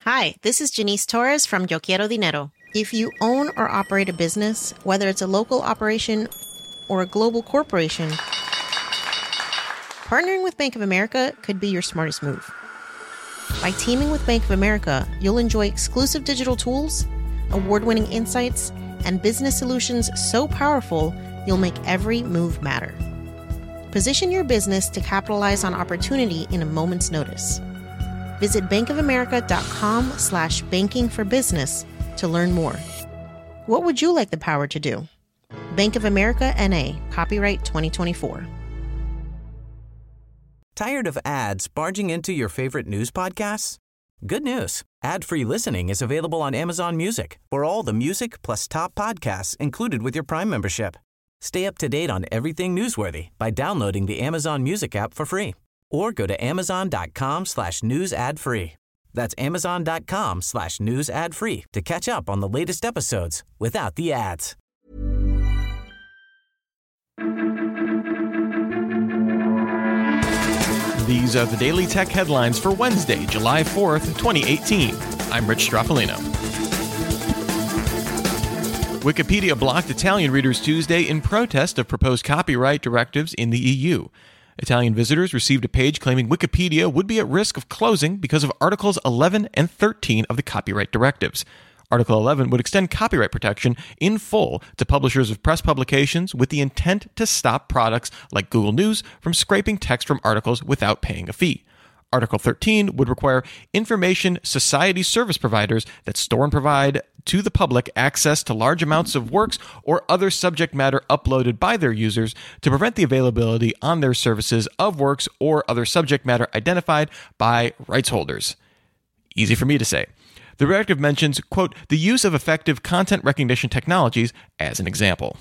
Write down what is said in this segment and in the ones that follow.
Hi, this is Janice Torres from Yo Quiero Dinero. If you own or operate a business, whether it's a local operation or a global corporation, partnering with Bank of America could be your smartest move. By teaming with Bank of America, you'll enjoy exclusive digital tools, award-winning insights, and business solutions so powerful, you'll make every move matter. Position your business to capitalize on opportunity in a moment's notice. Visit bankofamerica.com/bankingforbusiness to learn more. What would you like the power to do? Bank of America N.A., copyright 2024. Tired of ads barging into your favorite news podcasts? Good news. Ad-free listening is available on Amazon Music for all the music plus top podcasts included with your Prime membership. Stay up to date on everything newsworthy by downloading the Amazon Music app for free or go to amazon.com/news ad free. That's amazon.com/news ad free to catch up on the latest episodes without the ads. These are the Daily Tech headlines for Wednesday, July 4th, 2018. I'm Rich Stroffolino. Wikipedia blocked Italian readers Tuesday in protest of proposed copyright directives in the EU. Italian visitors received a page claiming Wikipedia would be at risk of closing because of Articles 11 and 13 of the copyright directives. Article 11 would extend copyright protection in full to publishers of press publications with the intent to stop products like Google News from scraping text from articles without paying a fee. Article 13 would require information society service providers that store and provide to the public access to large amounts of works or other subject matter uploaded by their users to prevent the availability on their services of works or other subject matter identified by rights holders. Easy for me to say. The directive mentions, quote, the use of effective content recognition technologies as an example.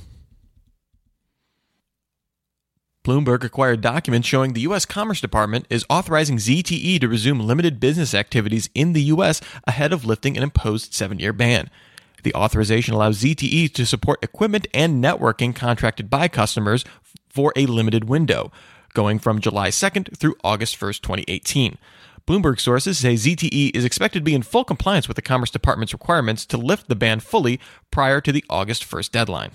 Bloomberg acquired documents showing the U.S. Commerce Department is authorizing ZTE to resume limited business activities in the U.S. ahead of lifting an imposed 7-year ban. The authorization allows ZTE to support equipment and networking contracted by customers for a limited window, going from July 2nd through August 1st, 2018. Bloomberg sources say ZTE is expected to be in full compliance with the Commerce Department's requirements to lift the ban fully prior to the August 1st deadline.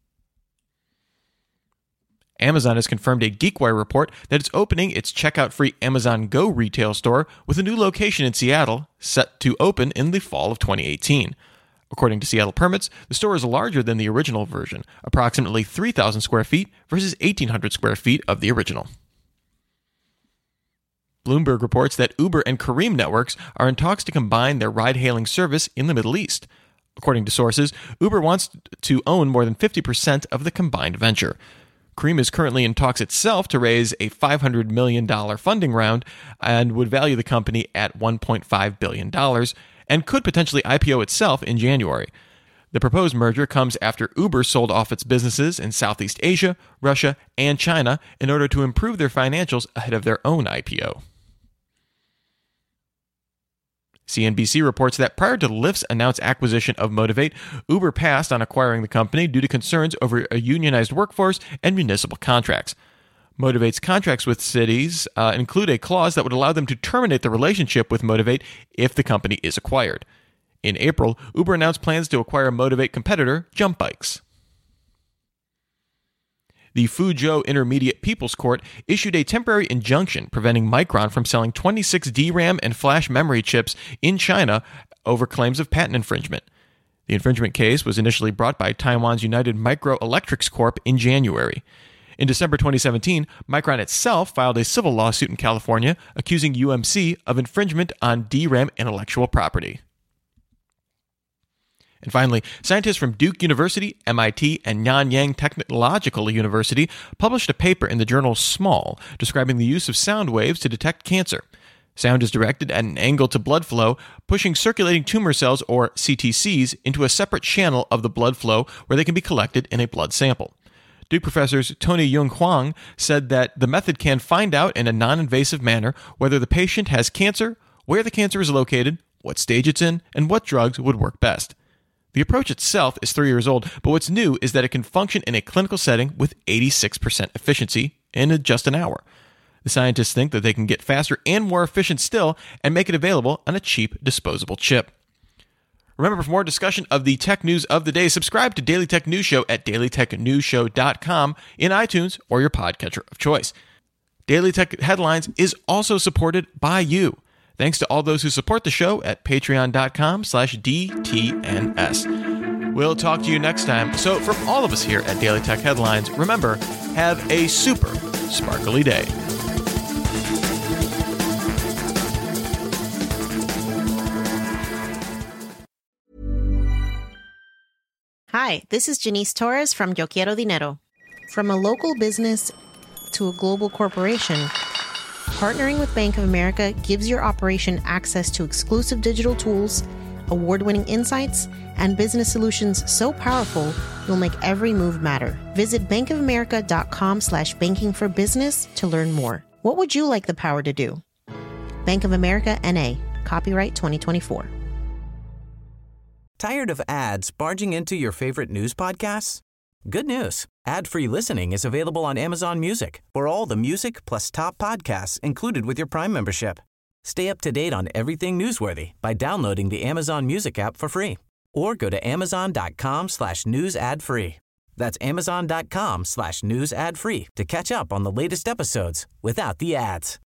Amazon has confirmed a GeekWire report that it's opening its checkout-free Amazon Go retail store with a new location in Seattle, set to open in the fall of 2018. According to Seattle permits, the store is larger than the original version, approximately 3,000 square feet versus 1,800 square feet of the original. Bloomberg reports that Uber and Careem networks are in talks to combine their ride-hailing service in the Middle East. According to sources, Uber wants to own more than 50% of the combined venture. Careem is currently in talks itself to raise a $500 million funding round and would value the company at $1.5 billion and could potentially IPO itself in January. The proposed merger comes after Uber sold off its businesses in Southeast Asia, Russia, and China in order to improve their financials ahead of their own IPO. CNBC reports that prior to Lyft's announced acquisition of Motivate, Uber passed on acquiring the company due to concerns over a unionized workforce and municipal contracts. Motivate's contracts with cities include a clause that would allow them to terminate the relationship with Motivate if the company is acquired. In April, Uber announced plans to acquire Motivate competitor Jump Bikes. The Fuzhou Intermediate People's Court issued a temporary injunction preventing Micron from selling 26 DRAM and flash memory chips in China over claims of patent infringement. The infringement case was initially brought by Taiwan's United Microelectrics Corp. In January. In December 2017, Micron itself filed a civil lawsuit in California accusing UMC of infringement on DRAM intellectual property. And finally, scientists from Duke University, MIT, and Nanyang Technological University published a paper in the journal Small describing the use of sound waves to detect cancer. Sound is directed at an angle to blood flow, pushing circulating tumor cells, or CTCs, into a separate channel of the blood flow where they can be collected in a blood sample. Duke professors Tony Yung Huang said that the method can find out in a non-invasive manner whether the patient has cancer, where the cancer is located, what stage it's in, and what drugs would work best. The approach itself is 3 years old, but what's new is that it can function in a clinical setting with 86% efficiency in just an hour. The scientists think that they can get faster and more efficient still and make it available on a cheap, disposable chip. Remember, for more discussion of the tech news of the day, subscribe to Daily Tech News Show at dailytechnewsshow.com in iTunes or your podcatcher of choice. Daily Tech Headlines is also supported by you. Thanks to all those who support the show at patreon.com/DTNS. We'll talk to you next time. So from all of us here at Daily Tech Headlines, remember, have a super sparkly day. Hi, this is Janice Torres from Yo Quiero Dinero. From a local business to a global corporation, partnering with Bank of America gives your operation access to exclusive digital tools, award-winning insights, and business solutions so powerful you'll make every move matter. Visit bankofamerica.com/banking for business to learn more. What would you like the power to do? Bank of America, N.A., copyright 2024. Tired of ads barging into your favorite news podcasts? Good news. Ad-free listening is available on Amazon Music for all the music plus top podcasts included with your Prime membership. Stay up to date on everything newsworthy by downloading the Amazon Music app for free or go to amazon.com/news ad free. That's amazon.com/news ad free to catch up on the latest episodes without the ads.